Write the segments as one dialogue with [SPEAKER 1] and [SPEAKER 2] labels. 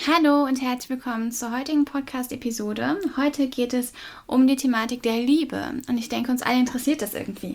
[SPEAKER 1] Hallo und herzlich willkommen zur heutigen Podcast-Episode. Heute geht es um die Thematik der Liebe und ich denke, uns alle interessiert das irgendwie.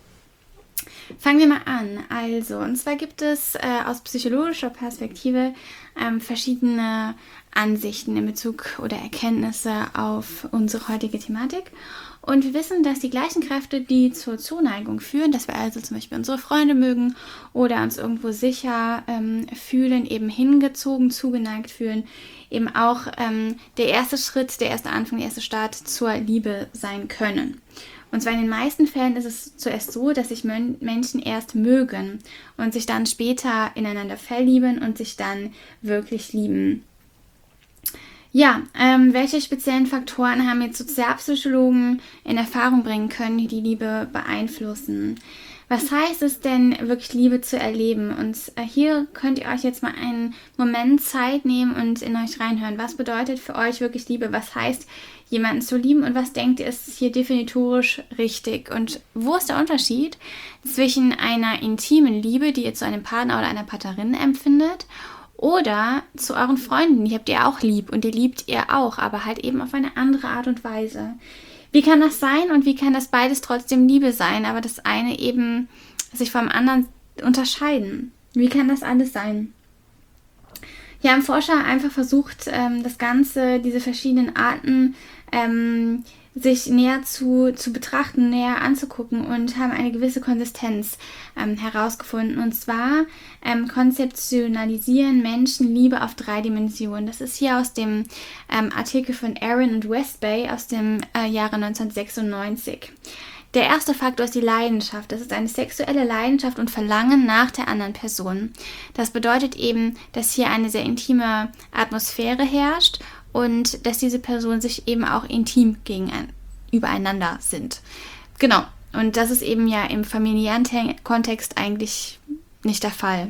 [SPEAKER 1] Fangen wir mal an. Und zwar gibt es aus psychologischer Perspektive verschiedene Ansichten in Bezug oder Erkenntnisse auf unsere heutige Thematik. Und wir wissen, dass die gleichen Kräfte, die zur Zuneigung führen, dass wir also zum Beispiel unsere Freunde mögen oder uns irgendwo sicher fühlen, eben hingezogen, zugeneigt fühlen, eben auch der erste Schritt, der erste Anfang, der erste Start zur Liebe sein können. Und zwar in den meisten Fällen ist es zuerst so, dass sich Menschen erst mögen und sich dann später ineinander verlieben und sich dann wirklich lieben. Ja, welche speziellen Faktoren haben jetzt Sozialpsychologen in Erfahrung bringen können, die die Liebe beeinflussen? Was heißt es denn, wirklich Liebe zu erleben? Und hier könnt ihr euch jetzt mal einen Moment Zeit nehmen und in euch reinhören. Was bedeutet für euch wirklich Liebe? Was heißt, jemanden zu lieben? Und was denkt ihr, ist hier definitorisch richtig? Und wo ist der Unterschied zwischen einer intimen Liebe, die ihr zu einem Partner oder einer Partnerin empfindet, oder zu euren Freunden? Die habt ihr auch lieb und die liebt ihr auch, aber halt eben auf eine andere Art und Weise. Wie kann das sein und wie kann das beides trotzdem Liebe sein, aber das eine eben sich vom anderen unterscheiden? Wie kann das alles sein? Hier haben Forscher einfach versucht, diese verschiedenen Arten sich näher zu betrachten, näher anzugucken und haben eine gewisse Konsistenz herausgefunden. Und zwar konzeptionalisieren Menschen Liebe auf 3 Dimensionen. Das ist hier aus dem Artikel von Aaron und Westby aus dem Jahre 1996. Der erste Faktor ist die Leidenschaft. Das ist eine sexuelle Leidenschaft und Verlangen nach der anderen Person. Das bedeutet eben, dass hier eine sehr intime Atmosphäre herrscht und dass diese Personen sich eben auch intim übereinander sind. Genau. Und das ist eben ja im familiären Kontext eigentlich nicht der Fall.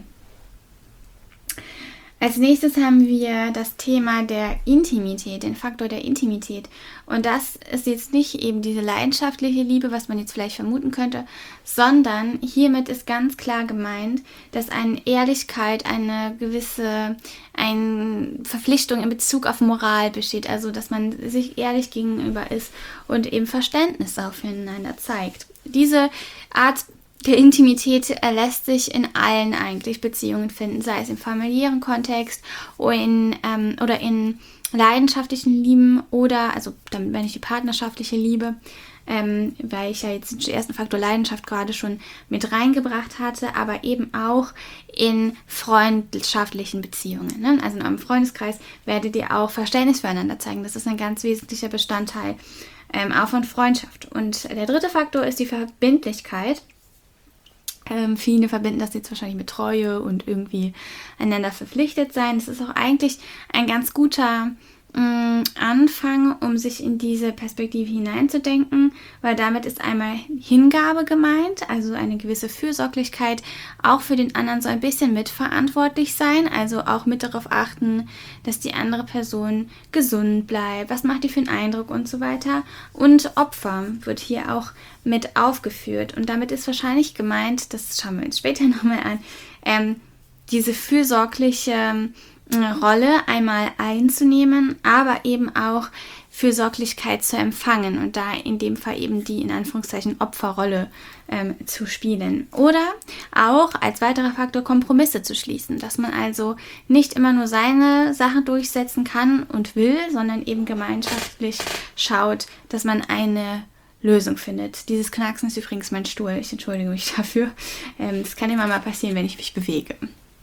[SPEAKER 1] Als nächstes haben wir das Thema der Intimität, den Faktor der Intimität. Und das ist jetzt nicht eben diese leidenschaftliche Liebe, was man jetzt vielleicht vermuten könnte, sondern hiermit ist ganz klar gemeint, dass eine Ehrlichkeit, eine Verpflichtung in Bezug auf Moral besteht. Also, dass man sich ehrlich gegenüber ist und eben Verständnis auch füreinander zeigt. Diese Art der Intimität lässt sich in allen eigentlich Beziehungen finden, sei es im familiären Kontext oder in leidenschaftlichen Lieben oder, also damit meine ich die partnerschaftliche Liebe, weil ich ja jetzt den ersten Faktor Leidenschaft gerade schon mit reingebracht hatte, aber eben auch in freundschaftlichen Beziehungen. Ne? Also in eurem Freundeskreis werdet ihr auch Verständnis füreinander zeigen. Das ist ein ganz wesentlicher Bestandteil auch von Freundschaft. Und der dritte Faktor ist die Verbindlichkeit. Viele verbinden das jetzt wahrscheinlich mit Treue und irgendwie einander verpflichtet sein. Das ist auch eigentlich ein ganz guter Anfang, um sich in diese Perspektive hineinzudenken, weil damit ist einmal Hingabe gemeint, also eine gewisse Fürsorglichkeit, auch für den anderen so ein bisschen mitverantwortlich sein, also auch mit darauf achten, dass die andere Person gesund bleibt, was macht die für einen Eindruck und so weiter. Und Opfer wird hier auch mit aufgeführt und damit ist wahrscheinlich gemeint, das schauen wir uns später nochmal an, diese fürsorgliche Rolle einmal einzunehmen, aber eben auch Fürsorglichkeit zu empfangen und da in dem Fall eben die in Anführungszeichen Opferrolle zu spielen. Oder auch als weiterer Faktor Kompromisse zu schließen, dass man also nicht immer nur seine Sachen durchsetzen kann und will, sondern eben gemeinschaftlich schaut, dass man eine Lösung findet. Dieses Knacksen ist übrigens mein Stuhl, ich entschuldige mich dafür. Das kann immer mal passieren, wenn ich mich bewege.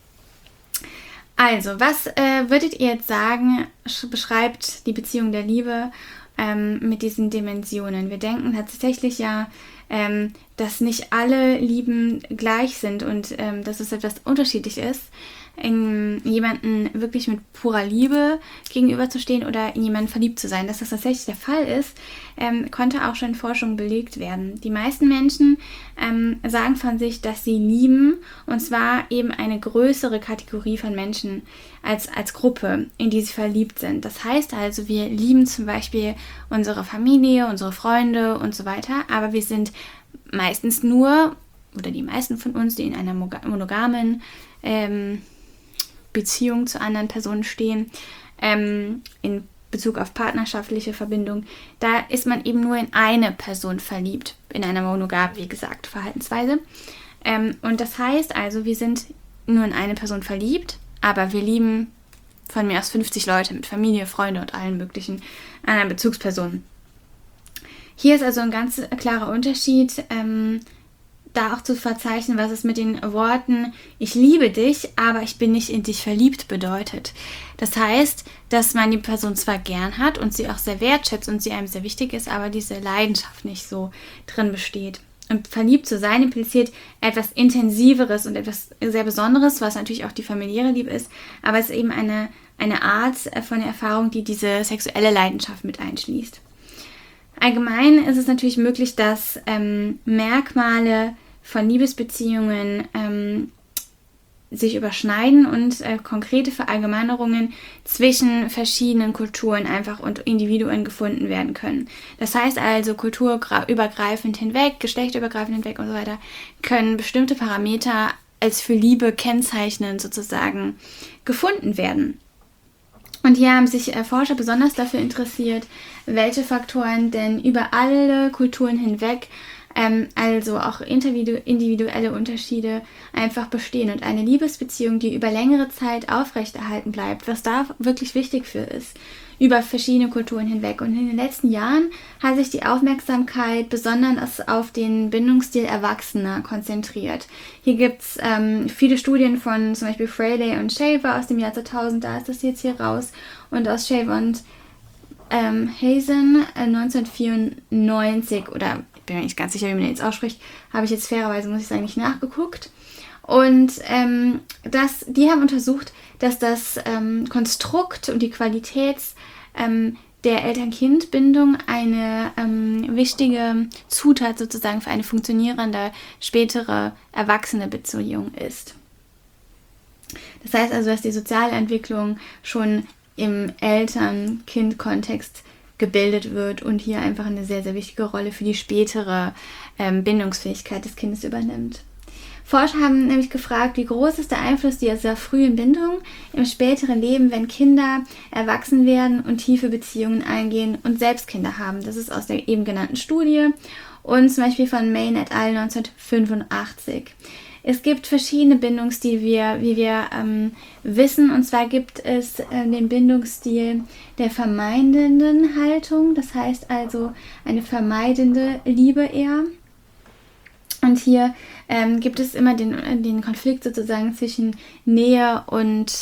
[SPEAKER 1] Also, was würdet ihr jetzt sagen, beschreibt die Beziehung der Liebe mit diesen Dimensionen? Wir denken tatsächlich ja, dass nicht alle Lieben gleich sind und dass es etwas unterschiedlich ist, in jemanden wirklich mit purer Liebe gegenüberzustehen oder in jemanden verliebt zu sein. Dass das tatsächlich der Fall ist, konnte auch schon in Forschung belegt werden. Die meisten Menschen sagen von sich, dass sie lieben, und zwar eben eine größere Kategorie von Menschen als Gruppe, in die sie verliebt sind. Das heißt also, wir lieben zum Beispiel unsere Familie, unsere Freunde und so weiter, aber wir sind meistens nur, oder die meisten von uns, die in einer monogamen Beziehung zu anderen Personen stehen, in Bezug auf partnerschaftliche Verbindung, da ist man eben nur in eine Person verliebt, in einer monogamen, wie gesagt, Verhaltensweise. Und das heißt also, wir sind nur in eine Person verliebt, aber wir lieben von mir aus 50 Leute mit Familie, Freunde und allen möglichen anderen Bezugspersonen. Hier ist also ein ganz klarer Unterschied, da auch zu verzeichnen, was es mit den Worten "ich liebe dich, aber ich bin nicht in dich verliebt" bedeutet. Das heißt, dass man die Person zwar gern hat und sie auch sehr wertschätzt und sie einem sehr wichtig ist, aber diese Leidenschaft nicht so drin besteht. Und verliebt zu sein impliziert etwas Intensiveres und etwas sehr Besonderes, was natürlich auch die familiäre Liebe ist, aber es ist eben eine Art von Erfahrung, die diese sexuelle Leidenschaft mit einschließt. Allgemein ist es natürlich möglich, dass Merkmale von Liebesbeziehungen sich überschneiden und konkrete Verallgemeinerungen zwischen verschiedenen Kulturen einfach und Individuen gefunden werden können. Das heißt also, kulturübergreifend hinweg, geschlechterübergreifend hinweg und so weiter, können bestimmte Parameter als für Liebe kennzeichnend sozusagen gefunden werden. Und hier haben sich Forscher besonders dafür interessiert, welche Faktoren denn über alle Kulturen hinweg, also auch individuelle Unterschiede einfach bestehen. Und eine Liebesbeziehung, die über längere Zeit aufrechterhalten bleibt, was da wirklich wichtig für ist, über verschiedene Kulturen hinweg. Und in den letzten Jahren hat sich die Aufmerksamkeit besonders auf den Bindungsstil Erwachsener konzentriert. Hier gibt es viele Studien von zum Beispiel Fraley und Shaver aus dem Jahr 2000, da ist das jetzt hier raus, und aus Shaver und Hazen 1994, oder ich bin mir nicht ganz sicher, wie man jetzt ausspricht, habe ich jetzt fairerweise, muss ich sagen, nicht nachgeguckt. Und die haben untersucht, dass das Konstrukt und die Qualität der Eltern-Kind-Bindung eine wichtige Zutat sozusagen für eine funktionierende spätere erwachsene Beziehung ist. Das heißt also, dass die soziale Entwicklung schon im Eltern-Kind-Kontext gebildet wird und hier einfach eine sehr, sehr wichtige Rolle für die spätere Bindungsfähigkeit des Kindes übernimmt. Forscher haben nämlich gefragt, wie groß ist der Einfluss dieser frühen Bindung im späteren Leben, wenn Kinder erwachsen werden und tiefe Beziehungen eingehen und selbst Kinder haben. Das ist aus der eben genannten Studie und zum Beispiel von Main et al. 1985. Es gibt verschiedene Bindungsstile, wie wir wissen, und zwar gibt es den Bindungsstil der vermeidenden Haltung, das heißt also eine vermeidende Liebe eher. Und hier gibt es immer den Konflikt sozusagen zwischen Nähe und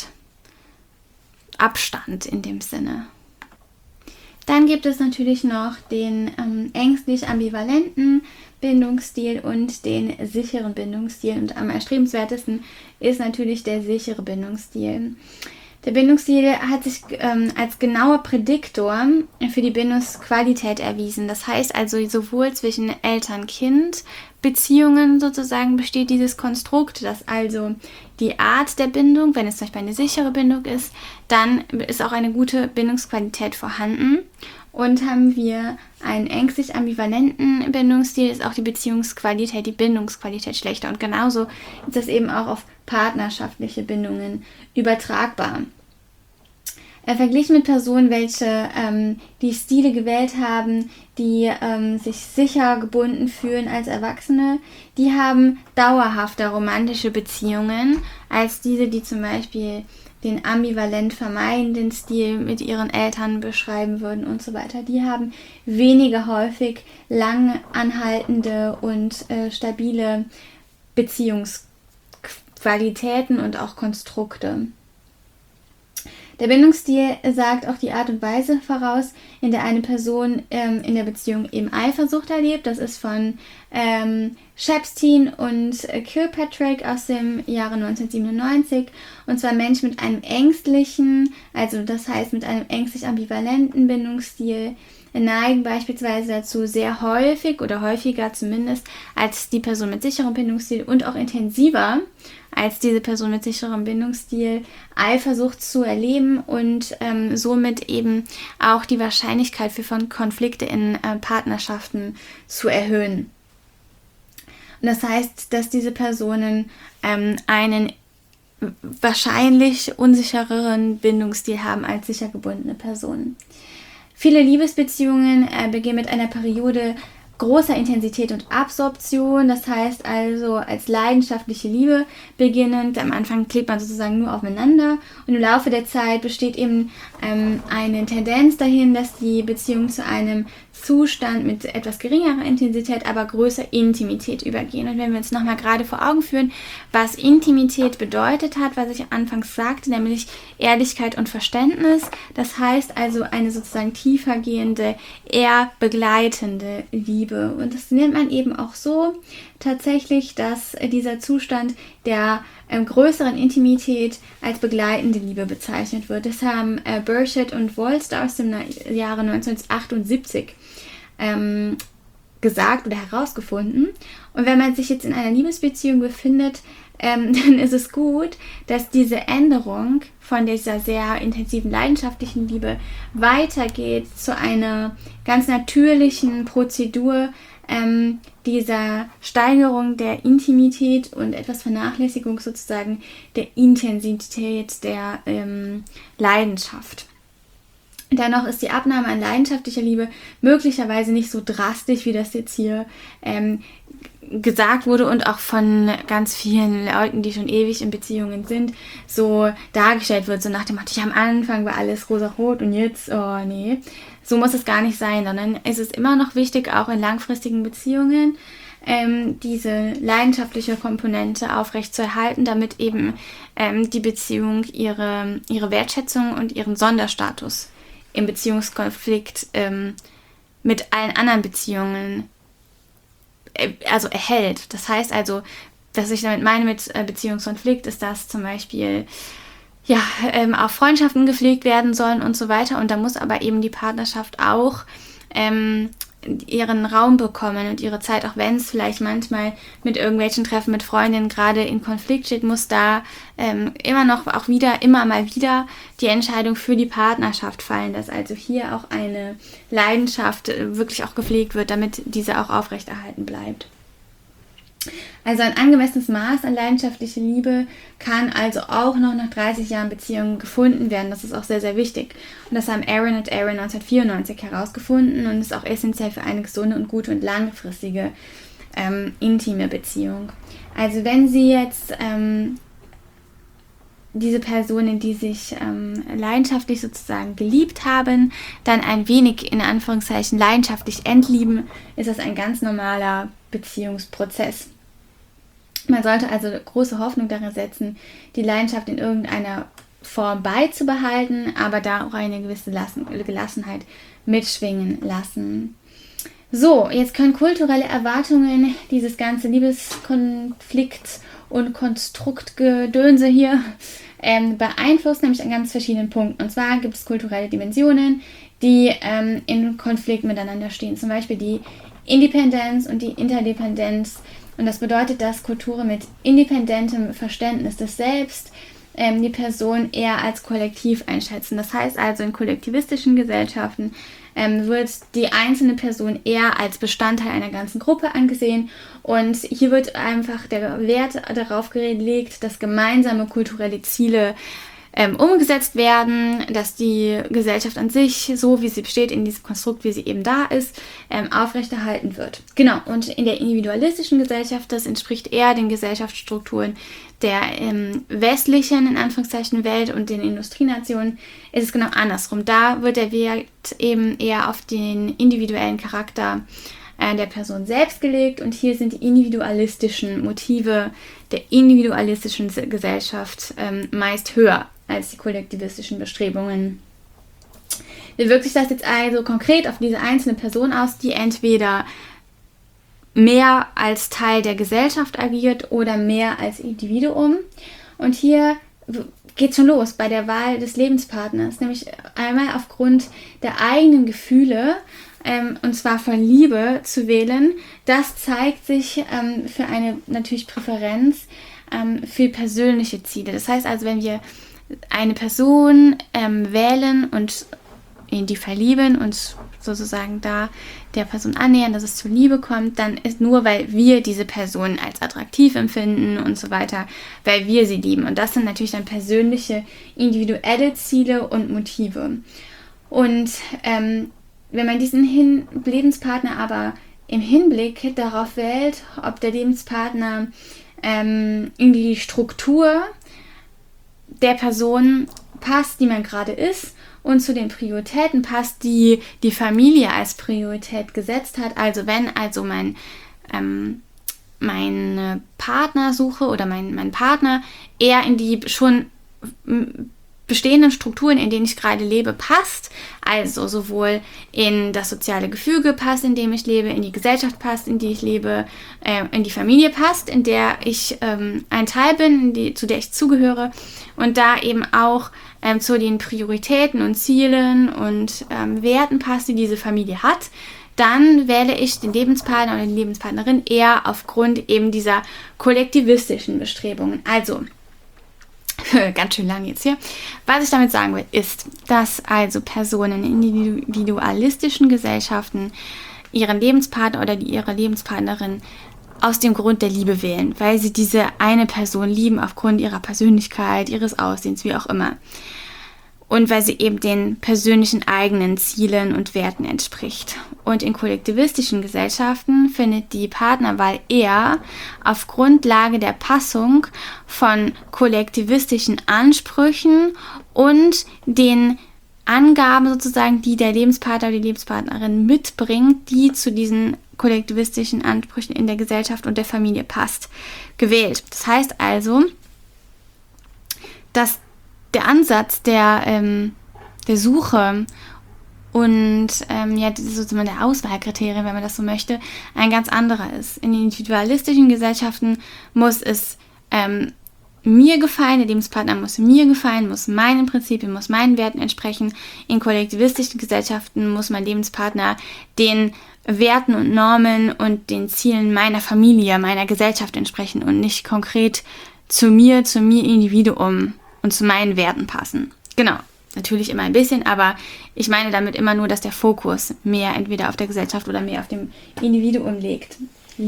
[SPEAKER 1] Abstand in dem Sinne. Dann gibt es natürlich noch den ängstlich ambivalenten Bindungsstil und den sicheren Bindungsstil. Und am erstrebenswertesten ist natürlich der sichere Bindungsstil. Der Bindungsstil hat sich als genauer Prädiktor für die Bindungsqualität erwiesen. Das heißt also, sowohl zwischen Eltern-Kind-Beziehungen sozusagen besteht dieses Konstrukt, dass also die Art der Bindung, wenn es zum Beispiel eine sichere Bindung ist, dann ist auch eine gute Bindungsqualität vorhanden. Und haben wir einen ängstlich ambivalenten Bindungsstil, ist auch die Beziehungsqualität, die Bindungsqualität schlechter. Und genauso ist das eben auch auf partnerschaftliche Bindungen übertragbar. Verglichen mit Personen, welche die Stile gewählt haben, die sich sicher gebunden fühlen als Erwachsene, die haben dauerhafter romantische Beziehungen als diese, die zum Beispiel den ambivalent vermeidenden Stil mit ihren Eltern beschreiben würden und so weiter. Die haben weniger häufig lang anhaltende und stabile Beziehungsqualitäten und auch Konstrukte. Der Bindungsstil sagt auch die Art und Weise voraus, in der eine Person in der Beziehung eben Eifersucht erlebt. Das ist von Shepstein und Kilpatrick aus dem Jahre 1997. Und zwar Menschen mit einem ängstlichen, also das heißt mit einem ängstlich ambivalenten Bindungsstil, neigen beispielsweise dazu, sehr häufig oder häufiger zumindest als die Person mit sicherem Bindungsstil und auch intensiver als diese Person mit sicherem Bindungsstil Eifersucht zu erleben und somit eben auch die Wahrscheinlichkeit für Konflikte in Partnerschaften zu erhöhen. Und das heißt, dass diese Personen einen wahrscheinlich unsichereren Bindungsstil haben als sicher gebundene Personen. Viele Liebesbeziehungen beginnen mit einer Periode großer Intensität und Absorption, das heißt also als leidenschaftliche Liebe beginnend. Am Anfang klebt man sozusagen nur aufeinander und im Laufe der Zeit besteht eben eine Tendenz dahin, dass die Beziehung zu einem Zustand mit etwas geringerer Intensität, aber größer Intimität übergehen. Und wenn wir uns nochmal gerade vor Augen führen, was Intimität bedeutet hat, was ich anfangs sagte, nämlich Ehrlichkeit und Verständnis, das heißt also eine sozusagen tiefergehende, eher begleitende Liebe. Und das nennt man eben auch so tatsächlich, dass dieser Zustand der größeren Intimität als begleitende Liebe bezeichnet wird. Das haben Burchett und Wolster aus dem Jahre 1978 gesagt oder herausgefunden. Und wenn man sich jetzt in einer Liebesbeziehung befindet, dann ist es gut, dass diese Änderung von dieser sehr intensiven, leidenschaftlichen Liebe weitergeht zu einer ganz natürlichen Prozedur dieser Steigerung der Intimität und etwas Vernachlässigung sozusagen der Intensität der Leidenschaft. Dennoch ist die Abnahme an leidenschaftlicher Liebe möglicherweise nicht so drastisch, wie das jetzt hier gesagt wurde und auch von ganz vielen Leuten, die schon ewig in Beziehungen sind, so dargestellt wird, so nach dem Motto, ja, am Anfang war alles rosa-rot und jetzt, oh nee. So muss es gar nicht sein, sondern es ist immer noch wichtig, auch in langfristigen Beziehungen, diese leidenschaftliche Komponente aufrechtzuerhalten, damit eben die Beziehung ihre Wertschätzung und ihren Sonderstatus im Beziehungskonflikt mit allen anderen Beziehungen also erhält. Das heißt also, was ich damit meine mit Beziehungskonflikt, ist, dass zum Beispiel auch Freundschaften gepflegt werden sollen und so weiter. Und da muss aber eben die Partnerschaft auch ihren Raum bekommen und ihre Zeit, auch wenn es vielleicht manchmal mit irgendwelchen Treffen mit Freundinnen gerade in Konflikt steht, muss da immer mal wieder die Entscheidung für die Partnerschaft fallen, dass also hier auch eine Leidenschaft wirklich auch gepflegt wird, damit diese auch aufrechterhalten bleibt. Also ein angemessenes Maß an leidenschaftlicher Liebe kann also auch noch nach 30 Jahren Beziehung gefunden werden. Das ist auch sehr, sehr wichtig. Und das haben Aaron und Aaron 1994 herausgefunden und ist auch essentiell für eine gesunde und gute und langfristige intime Beziehung. Also wenn Sie jetzt diese Personen, die sich leidenschaftlich sozusagen geliebt haben, dann ein wenig in Anführungszeichen leidenschaftlich entlieben, ist das ein ganz normaler Beziehungsprozess. Man sollte also große Hoffnung darin setzen, die Leidenschaft in irgendeiner Form beizubehalten, aber da auch eine gewisse Gelassenheit mitschwingen lassen. So, jetzt können kulturelle Erwartungen dieses ganze Liebeskonflikt und Konstruktgedönse hier beeinflussen, nämlich an ganz verschiedenen Punkten. Und zwar gibt es kulturelle Dimensionen, die in Konflikt miteinander stehen. Zum Beispiel die Independenz und die Interdependenz. Und das bedeutet, dass Kulturen mit independentem Verständnis des Selbst die Person eher als kollektiv einschätzen. Das heißt also, in kollektivistischen Gesellschaften wird die einzelne Person eher als Bestandteil einer ganzen Gruppe angesehen. Und hier wird einfach der Wert darauf gelegt, dass gemeinsame kulturelle Ziele umgesetzt werden, dass die Gesellschaft an sich, so wie sie besteht, in diesem Konstrukt, wie sie eben da ist, aufrechterhalten wird. Genau, und in der individualistischen Gesellschaft, das entspricht eher den Gesellschaftsstrukturen der westlichen, in Anführungszeichen, Welt und den Industrienationen, ist es genau andersrum. Da wird der Wert eben eher auf den individuellen Charakter der Person selbst gelegt und hier sind die individualistischen Motive der individualistischen Gesellschaft meist höher als die kollektivistischen Bestrebungen. Wie wirkt sich das jetzt also konkret auf diese einzelne Person aus, die entweder mehr als Teil der Gesellschaft agiert oder mehr als Individuum? Und hier geht schon los bei der Wahl des Lebenspartners, nämlich einmal aufgrund der eigenen Gefühle, und zwar von Liebe zu wählen. Das zeigt sich für eine natürlich Präferenz für persönliche Ziele. Das heißt also, wenn wir eine Person wählen und in die verlieben und sozusagen da der Person annähern, dass es zur Liebe kommt, dann ist nur, weil wir diese Person als attraktiv empfinden und so weiter, weil wir sie lieben. Und das sind natürlich dann persönliche, individuelle Ziele und Motive. Und wenn man diesen Lebenspartner aber im Hinblick darauf wählt, ob der Lebenspartner in die Struktur der Person passt, die man gerade ist, und zu den Prioritäten passt, die die Familie als Priorität gesetzt hat. Also wenn meine Partnersuche oder mein Partner eher in die schon bestehenden Strukturen, in denen ich gerade lebe, passt, also sowohl in das soziale Gefüge passt, in dem ich lebe, in die Gesellschaft passt, in die ich lebe, in die Familie passt, in der ich ein Teil bin, zu der ich zugehöre, und da eben auch zu den Prioritäten und Zielen und Werten passt, die diese Familie hat, dann wähle ich den Lebenspartner oder die Lebenspartnerin eher aufgrund eben dieser kollektivistischen Bestrebungen. Also, ganz schön lang jetzt hier. Was ich damit sagen will, ist, dass also Personen in individualistischen Gesellschaften ihren Lebenspartner oder ihre Lebenspartnerin aus dem Grund der Liebe wählen, weil sie diese eine Person lieben aufgrund ihrer Persönlichkeit, ihres Aussehens, wie auch immer. Und weil sie eben den persönlichen eigenen Zielen und Werten entspricht. Und in kollektivistischen Gesellschaften findet die Partnerwahl eher auf Grundlage der Passung von kollektivistischen Ansprüchen und den Angaben sozusagen, die der Lebenspartner oder die Lebenspartnerin mitbringt, die zu diesen kollektivistischen Ansprüchen in der Gesellschaft und der Familie passt, gewählt. Das heißt also, dass der Ansatz der Suche und sozusagen der Auswahlkriterien, wenn man das so möchte, ein ganz anderer ist. In individualistischen Gesellschaften muss es mir gefallen, der Lebenspartner muss mir gefallen, muss meinen Prinzipien, muss meinen Werten entsprechen. In kollektivistischen Gesellschaften muss mein Lebenspartner den Werten und Normen und den Zielen meiner Familie, meiner Gesellschaft entsprechen und nicht konkret zu mir Individuum und zu meinen Werten passen. Genau, natürlich immer ein bisschen, aber ich meine damit immer nur, dass der Fokus mehr entweder auf der Gesellschaft oder mehr auf dem Individuum liegt.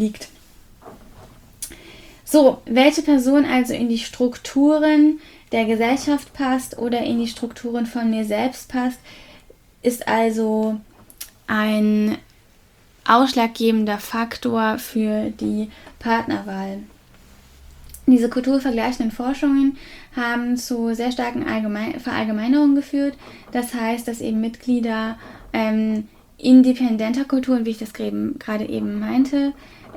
[SPEAKER 1] So, welche Person also in die Strukturen der Gesellschaft passt oder in die Strukturen von mir selbst passt, ist also ein ausschlaggebender Faktor für die Partnerwahl. Diese kulturvergleichenden Forschungen haben zu sehr starken Verallgemeinerungen geführt. Das heißt, dass eben Mitglieder independenter Kulturen, wie ich das gerade eben meinte,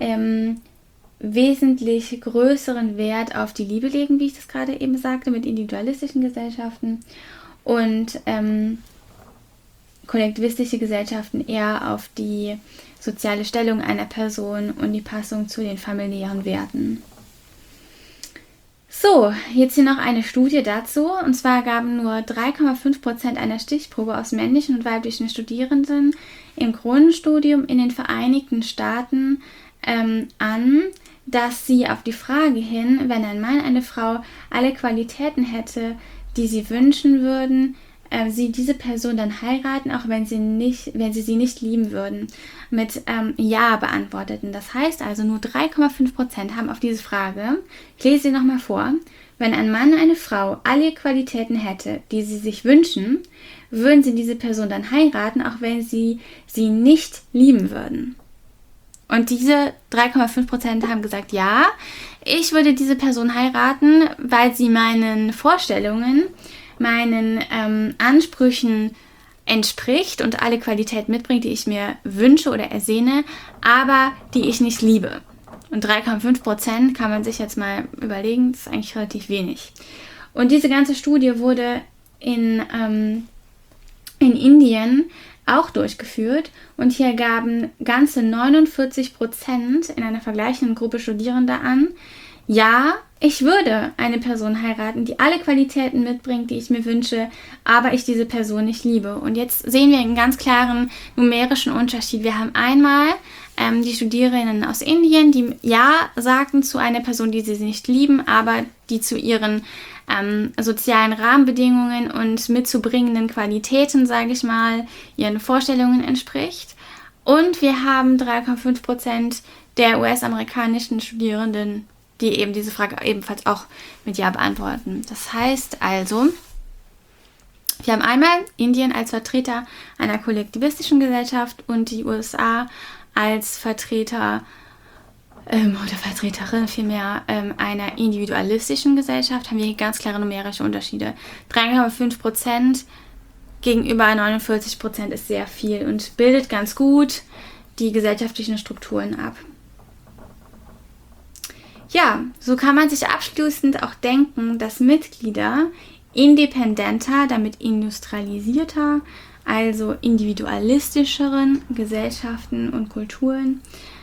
[SPEAKER 1] wesentlich größeren Wert auf die Liebe legen, wie ich das gerade eben sagte, mit individualistischen Gesellschaften, und kollektivistische Gesellschaften eher auf die soziale Stellung einer Person und die Passung zu den familiären Werten. So, jetzt hier noch eine Studie dazu. Und zwar gaben nur 3,5% einer Stichprobe aus männlichen und weiblichen Studierenden im Grundstudium in den Vereinigten Staaten an, dass sie auf die Frage hin, wenn ein Mann eine Frau alle Qualitäten hätte, die sie wünschen würden, sie diese Person dann heiraten, auch wenn sie sie nicht lieben würden, mit Ja beantworteten. Das heißt also, nur 3,5% haben auf diese Frage, ich lese sie nochmal vor, wenn ein Mann eine Frau alle Qualitäten hätte, die sie sich wünschen, würden sie diese Person dann heiraten, auch wenn sie nicht lieben würden. Und diese 3,5% haben gesagt, ja, ich würde diese Person heiraten, weil sie meinen Vorstellungen, meinen Ansprüchen entspricht und alle Qualitäten mitbringt, die ich mir wünsche oder ersehne, aber die ich nicht liebe. Und 3,5% kann man sich jetzt mal überlegen, das ist eigentlich relativ wenig. Und diese ganze Studie wurde in Indien auch durchgeführt, und hier gaben ganze 49% in einer vergleichenden Gruppe Studierender an, ja, ich würde eine Person heiraten, die alle Qualitäten mitbringt, die ich mir wünsche, aber ich diese Person nicht liebe. Und jetzt sehen wir einen ganz klaren numerischen Unterschied. Wir haben einmal die Studierenden aus Indien, die ja sagten zu einer Person, die sie nicht lieben, aber die zu ihren sozialen Rahmenbedingungen und mitzubringenden Qualitäten, sage ich mal, ihren Vorstellungen entspricht. Und wir haben 3,5% der US-amerikanischen Studierenden, die eben diese Frage ebenfalls auch mit Ja beantworten. Das heißt also, wir haben einmal Indien als Vertreter einer kollektivistischen Gesellschaft und die USA als Vertreter oder Vertreterin vielmehr einer individualistischen Gesellschaft. Haben wir hier ganz klare numerische Unterschiede. 3,5% gegenüber 49% ist sehr viel und bildet ganz gut die gesellschaftlichen Strukturen ab. Ja, so kann man sich abschließend auch denken, dass Mitglieder independenter, damit industrialisierter, also individualistischeren Gesellschaften und Kulturen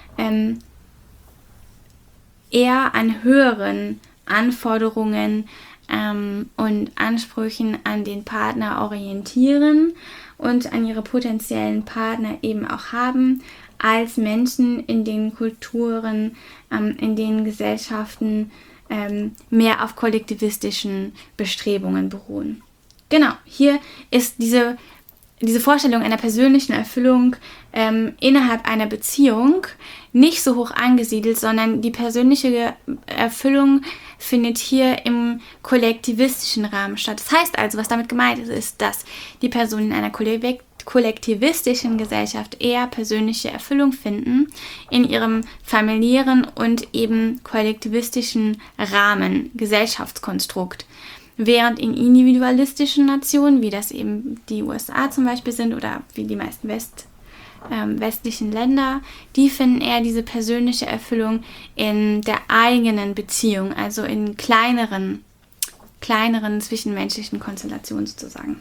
[SPEAKER 1] eher an höheren Anforderungen und Ansprüchen an den Partner orientieren und an ihre potenziellen Partner eben auch haben, als Menschen in den Kulturen, in den Gesellschaften mehr auf kollektivistischen Bestrebungen beruhen. Genau, hier ist diese Vorstellung einer persönlichen Erfüllung innerhalb einer Beziehung nicht so hoch angesiedelt, sondern die persönliche Erfüllung findet hier im kollektivistischen Rahmen statt. Das heißt also, was damit gemeint ist, dass die Personen in einer kollektivistischen Gesellschaft eher persönliche Erfüllung finden in ihrem familiären und eben kollektivistischen Rahmen, Gesellschaftskonstrukt. Während in individualistischen Nationen, wie das eben die USA zum Beispiel sind oder wie die meisten westlichen Länder, die finden eher diese persönliche Erfüllung in der eigenen Beziehung, also in kleineren zwischenmenschlichen Konstellationen sozusagen.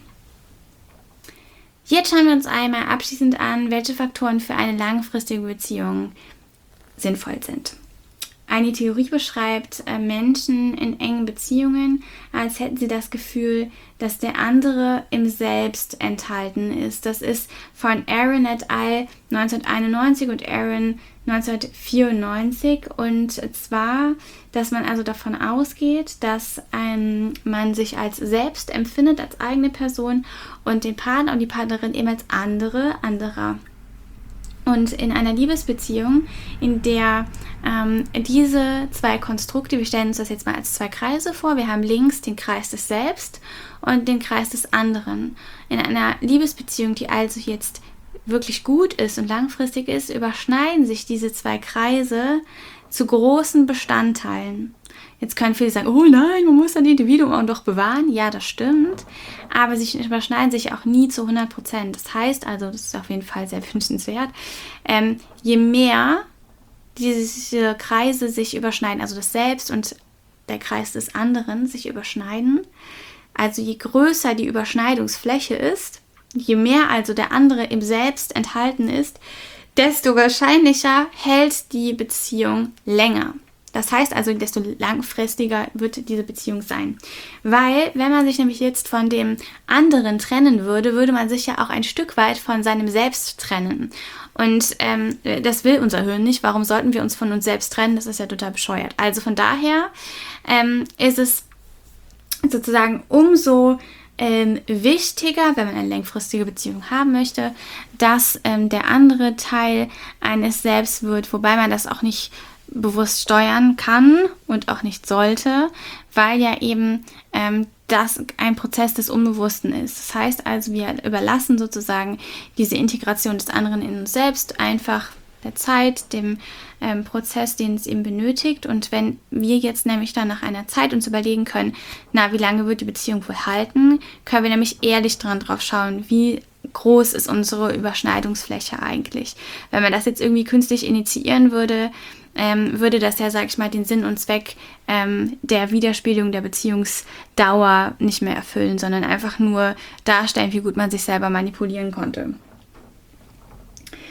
[SPEAKER 1] Jetzt schauen wir uns einmal abschließend an, welche Faktoren für eine langfristige Beziehung sinnvoll sind. Eine Theorie beschreibt Menschen in engen Beziehungen, als hätten sie das Gefühl, dass der andere im Selbst enthalten ist. Das ist von Aaron et al. 1991 und Aaron 1994. Und zwar, dass man also davon ausgeht, dass man sich als selbst empfindet, als eigene Person und den Partner und die Partnerin eben als anderer. Und in einer Liebesbeziehung, in der diese zwei Konstrukte, wir stellen uns das jetzt mal als zwei Kreise vor, wir haben links den Kreis des Selbst und den Kreis des anderen. In einer Liebesbeziehung, die also jetzt wirklich gut ist und langfristig ist, überschneiden sich diese zwei Kreise zu großen Bestandteilen. Jetzt können viele sagen, oh nein, man muss ein Individuum auch doch bewahren. Ja, das stimmt, aber sie überschneiden sich auch nie zu 100%. Das heißt also, das ist auf jeden Fall sehr wünschenswert, je mehr diese Kreise sich überschneiden, also das Selbst und der Kreis des anderen sich überschneiden, also je größer die Überschneidungsfläche ist, je mehr also der andere im Selbst enthalten ist, desto wahrscheinlicher hält die Beziehung länger. Das heißt also, desto langfristiger wird diese Beziehung sein. Weil, wenn man sich nämlich jetzt von dem anderen trennen würde, würde man sich ja auch ein Stück weit von seinem Selbst trennen. Und das will unser Hirn nicht. Warum sollten wir uns von uns selbst trennen? Das ist ja total bescheuert. Also von daher ist es sozusagen umso wichtiger, wenn man eine langfristige Beziehung haben möchte, dass der andere Teil eines Selbst wird, wobei man das auch nicht bewusst steuern kann und auch nicht sollte, weil ja eben das ein Prozess des Unbewussten ist. Das heißt also, wir überlassen sozusagen diese Integration des anderen in uns selbst einfach der Zeit, dem Prozess, den es eben benötigt. Und wenn wir jetzt nämlich dann nach einer Zeit uns überlegen können, wie lange wird die Beziehung wohl halten, können wir nämlich ehrlich drauf schauen, wie groß ist unsere Überschneidungsfläche eigentlich. Wenn man das jetzt irgendwie künstlich initiieren würde, würde das ja, sag ich mal, den Sinn und Zweck der Widerspiegelung der Beziehungsdauer nicht mehr erfüllen, sondern einfach nur darstellen, wie gut man sich selber manipulieren konnte.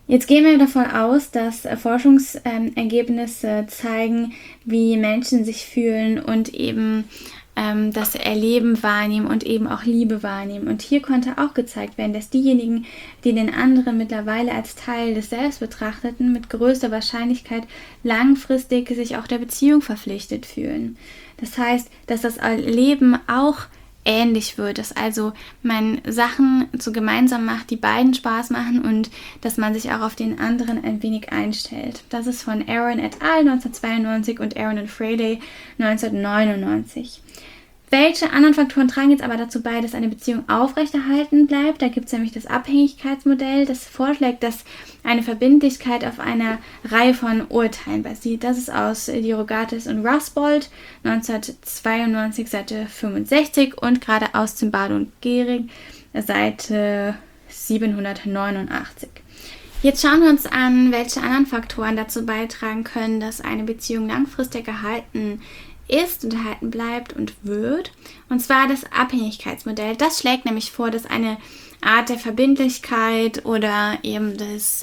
[SPEAKER 1] Jetzt gehen wir davon aus, dass Forschungsergebnisse zeigen, wie Menschen sich fühlen und eben das Erleben wahrnehmen und eben auch Liebe wahrnehmen. Und hier konnte auch gezeigt werden, dass diejenigen, die den anderen mittlerweile als Teil des Selbst betrachteten, mit größter Wahrscheinlichkeit langfristig sich auch der Beziehung verpflichtet fühlen. Das heißt, dass das Leben auch ähnlich wird, dass also man Sachen so gemeinsam macht, die beiden Spaß machen und dass man sich auch auf den anderen ein wenig einstellt. Das ist von Aaron et al. 1992 und Aaron und Fraley 1999. Welche anderen Faktoren tragen jetzt aber dazu bei, dass eine Beziehung aufrechterhalten bleibt? Da gibt es nämlich das Abhängigkeitsmodell, das vorschlägt, dass eine Verbindlichkeit auf einer Reihe von Urteilen basiert. Das ist aus Diogatis und Rusbold 1992, Seite 65 und gerade aus Zimbardo und Gehring, Seite 789. Jetzt schauen wir uns an, welche anderen Faktoren dazu beitragen können, dass eine Beziehung langfristig erhalten ist und erhalten bleibt und wird. Und zwar das Abhängigkeitsmodell. Das schlägt nämlich vor, dass eine Art der Verbindlichkeit oder eben des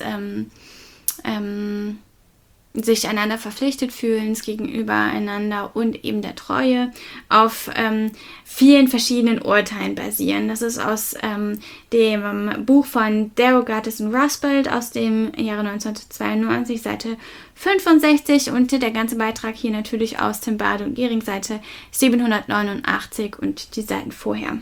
[SPEAKER 1] sich einander verpflichtet fühlens gegenüber einander und eben der Treue auf vielen verschiedenen Urteilen basieren. Das ist aus dem Buch von Diogatis und Rusbold aus dem Jahre 1992, Seite 65 und der ganze Beitrag hier natürlich aus Zimbardo und Gehring, Seite 789 und die Seiten vorher.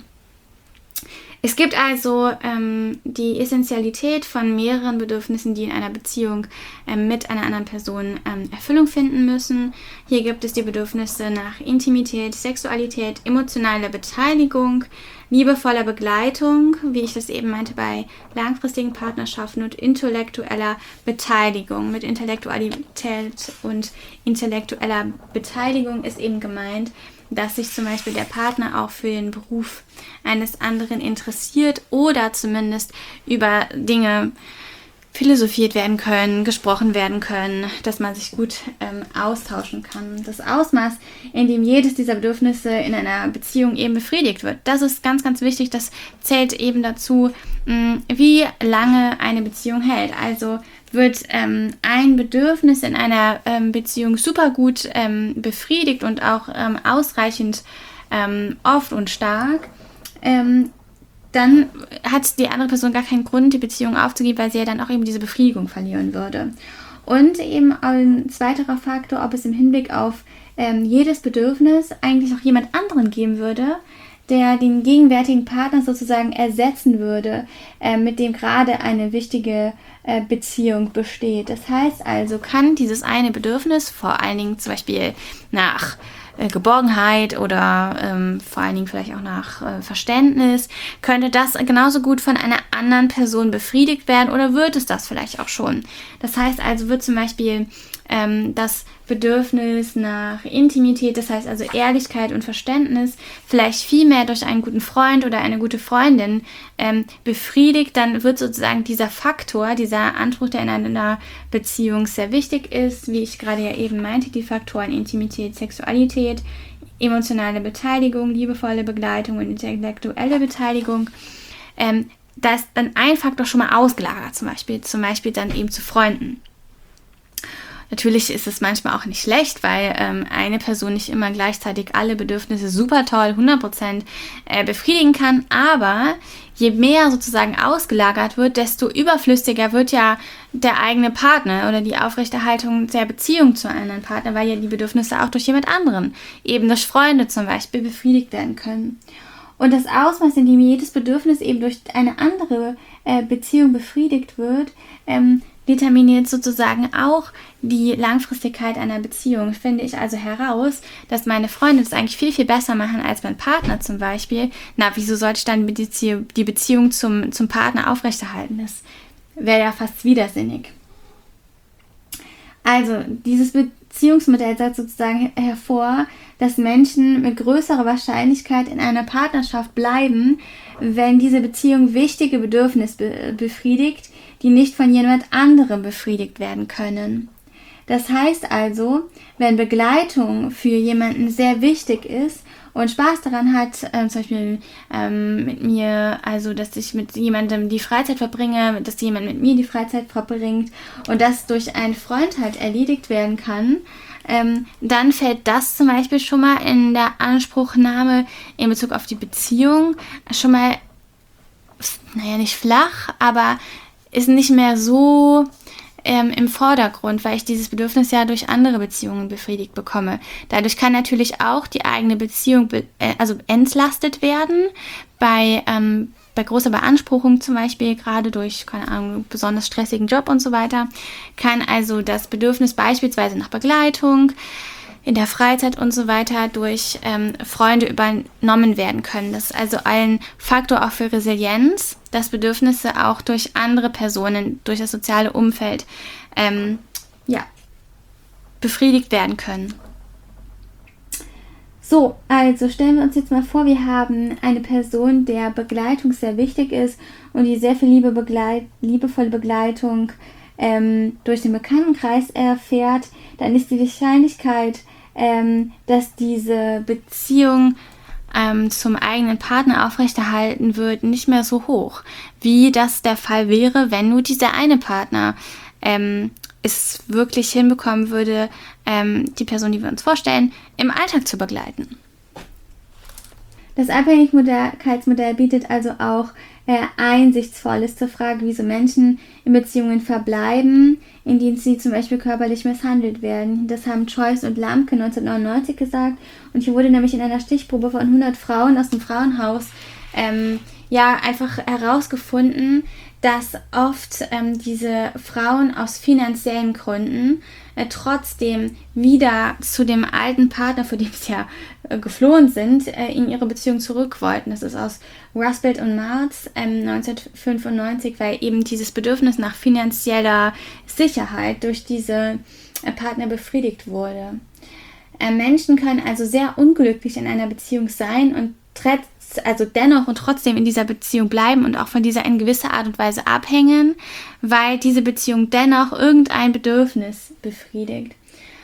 [SPEAKER 1] Es gibt also die Essentialität von mehreren Bedürfnissen, die in einer Beziehung mit einer anderen Person Erfüllung finden müssen. Hier gibt es die Bedürfnisse nach Intimität, Sexualität, emotionaler Beteiligung, liebevoller Begleitung, wie ich das eben meinte bei langfristigen Partnerschaften, und intellektueller Beteiligung. Mit Intellektualität und intellektueller Beteiligung ist eben gemeint, dass sich zum Beispiel der Partner auch für den Beruf eines anderen interessiert oder zumindest über Dinge philosophiert werden können, gesprochen werden können, dass man sich gut austauschen kann. Das Ausmaß, in dem jedes dieser Bedürfnisse in einer Beziehung eben befriedigt wird, das ist ganz, ganz wichtig. Das zählt eben dazu, wie lange eine Beziehung hält. Also wird ein Bedürfnis in einer Beziehung super gut befriedigt und auch ausreichend oft und stark, dann hat die andere Person gar keinen Grund, die Beziehung aufzugeben, weil sie ja dann auch eben diese Befriedigung verlieren würde. Und eben ein zweiterer Faktor, ob es im Hinblick auf jedes Bedürfnis eigentlich auch jemand anderen geben würde, der den gegenwärtigen Partner sozusagen ersetzen würde, mit dem gerade eine wichtige Beziehung besteht. Das heißt also, kann dieses eine Bedürfnis, vor allen Dingen zum Beispiel nach Geborgenheit oder vor allen Dingen vielleicht auch nach Verständnis, könnte das genauso gut von einer anderen Person befriedigt werden oder wird es das vielleicht auch schon. Das heißt also, wird zum Beispiel das Bedürfnis nach Intimität, das heißt also Ehrlichkeit und Verständnis, vielleicht viel mehr durch einen guten Freund oder eine gute Freundin befriedigt, dann wird sozusagen dieser Faktor, dieser Anspruch, der in einer Beziehung sehr wichtig ist, wie ich gerade ja eben meinte, die Faktoren Intimität, Sexualität, emotionale Beteiligung, liebevolle Begleitung und intellektuelle Beteiligung, da ist dann ein Faktor schon mal ausgelagert, zum Beispiel dann eben zu Freunden. Natürlich ist es manchmal auch nicht schlecht, weil eine Person nicht immer gleichzeitig alle Bedürfnisse super toll, 100% befriedigen kann, aber je mehr sozusagen ausgelagert wird, desto überflüssiger wird ja der eigene Partner oder die Aufrechterhaltung der Beziehung zu einem anderen Partner, weil ja die Bedürfnisse auch durch jemand anderen, eben durch Freunde zum Beispiel, befriedigt werden können. Und das Ausmaß, in dem jedes Bedürfnis eben durch eine andere Beziehung befriedigt wird, determiniert sozusagen auch die Langfristigkeit einer Beziehung. Finde ich also heraus, dass meine Freunde das eigentlich viel, viel besser machen als mein Partner zum Beispiel. Na, wieso sollte ich dann die Beziehung zum Partner aufrechterhalten? Das wäre ja fast widersinnig. Also, dieses Beziehungsmodell setzt sozusagen hervor, dass Menschen mit größerer Wahrscheinlichkeit in einer Partnerschaft bleiben, wenn diese Beziehung wichtige Bedürfnisse befriedigt, die nicht von jemand anderem befriedigt werden können. Das heißt also, wenn Begleitung für jemanden sehr wichtig ist und Spaß daran hat, zum Beispiel mit mir, also dass ich mit jemandem die Freizeit verbringe, dass jemand mit mir die Freizeit verbringt und das durch einen Freund halt erledigt werden kann, dann fällt das zum Beispiel schon mal in der Anspruchnahme in Bezug auf die Beziehung schon mal, naja, nicht flach, aber ist nicht mehr so im Vordergrund, weil ich dieses Bedürfnis ja durch andere Beziehungen befriedigt bekomme. Dadurch kann natürlich auch die eigene Beziehung entlastet werden bei großer Beanspruchung zum Beispiel, gerade durch, keine Ahnung, besonders stressigen Job und so weiter, kann also das Bedürfnis beispielsweise nach Begleitung in der Freizeit und so weiter durch Freunde übernommen werden können. Das ist also ein Faktor auch für Resilienz, dass Bedürfnisse auch durch andere Personen, durch das soziale Umfeld befriedigt werden können. So, also stellen wir uns jetzt mal vor, wir haben eine Person, der Begleitung sehr wichtig ist und die sehr viel liebevolle Begleitung durch den Bekanntenkreis erfährt, dann ist die Wahrscheinlichkeit, dass diese Beziehung zum eigenen Partner aufrechterhalten wird, nicht mehr so hoch, wie das der Fall wäre, wenn nur dieser eine Partner es wirklich hinbekommen würde, die Person, die wir uns vorstellen, im Alltag zu begleiten. Das Abhängigkeitsmodell bietet also auch Einsichtsvolles zur Frage, wieso Menschen in Beziehungen verbleiben, in denen sie zum Beispiel körperlich misshandelt werden. Das haben Joyce und Lamke 1999 gesagt und hier wurde nämlich in einer Stichprobe von 100 Frauen aus dem Frauenhaus einfach herausgefunden, dass oft diese Frauen aus finanziellen Gründen trotzdem wieder zu dem alten Partner, für den sie ja geflohen sind, in ihre Beziehung zurück wollten. Das ist aus Rusbelt und Marz 1995, weil eben dieses Bedürfnis nach finanzieller Sicherheit durch diese Partner befriedigt wurde. Menschen können also sehr unglücklich in einer Beziehung sein und dennoch und trotzdem in dieser Beziehung bleiben und auch von dieser in gewisser Art und Weise abhängen, weil diese Beziehung dennoch irgendein Bedürfnis befriedigt.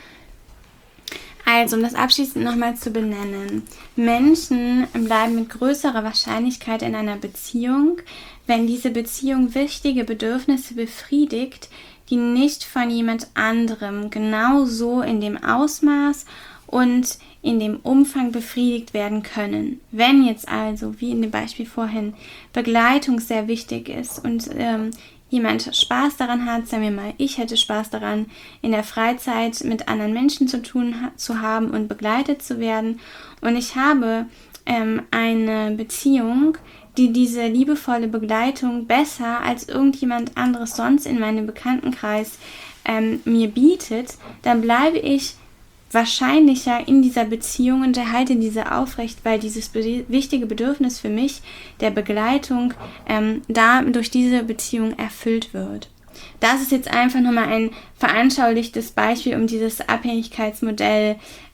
[SPEAKER 1] Also, um das abschließend nochmal zu benennen. Menschen bleiben mit größerer Wahrscheinlichkeit in einer Beziehung, wenn diese Beziehung wichtige Bedürfnisse befriedigt, die nicht von jemand anderem genauso in dem Ausmaß und in dem Umfang befriedigt werden können. Wenn jetzt also, wie in dem Beispiel vorhin, Begleitung sehr wichtig ist und jemand Spaß daran hat, sagen wir mal, ich hätte Spaß daran, in der Freizeit mit anderen Menschen zu tun zu haben und begleitet zu werden und ich habe eine Beziehung, die diese liebevolle Begleitung besser als irgendjemand anderes sonst in meinem Bekanntenkreis mir bietet, dann bleibe ich wahrscheinlicher in dieser Beziehung und erhalte diese aufrecht, weil dieses wichtige Bedürfnis für mich der Begleitung durch diese Beziehung erfüllt wird. Das ist jetzt einfach nochmal ein veranschaulichtes Beispiel, um dieses Abhängigkeitsmodell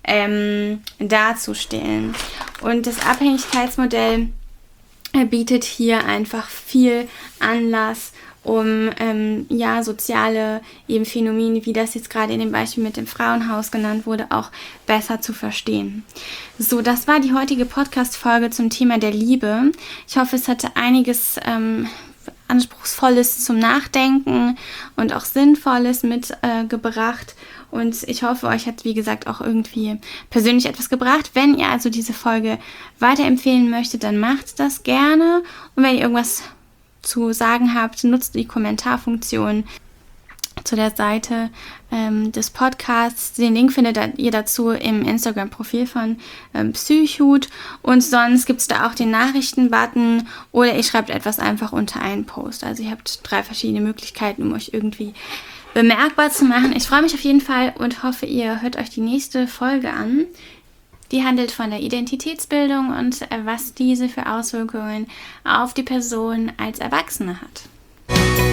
[SPEAKER 1] darzustellen. Und das Abhängigkeitsmodell bietet hier einfach viel Anlass, um soziale Phänomene, wie das jetzt gerade in dem Beispiel mit dem Frauenhaus genannt wurde, auch besser zu verstehen. So, das war die heutige Podcast-Folge zum Thema der Liebe. Ich hoffe, es hatte einiges Anspruchsvolles zum Nachdenken und auch Sinnvolles mitgebracht. Und ich hoffe, euch hat, wie gesagt, auch irgendwie persönlich etwas gebracht. Wenn ihr also diese Folge weiterempfehlen möchtet, dann macht das gerne. Und wenn ihr irgendwas zu sagen habt, nutzt die Kommentarfunktion zu der Seite des Podcasts. Den Link findet ihr dazu im Instagram-Profil von Psychhut und sonst gibt es da auch den Nachrichten-Button oder ihr schreibt etwas einfach unter einen Post. Also ihr habt 3 verschiedene Möglichkeiten, um euch irgendwie bemerkbar zu machen. Ich freue mich auf jeden Fall und hoffe, ihr hört euch die nächste Folge an. Die handelt von der Identitätsbildung und was diese für Auswirkungen auf die Person als Erwachsene hat.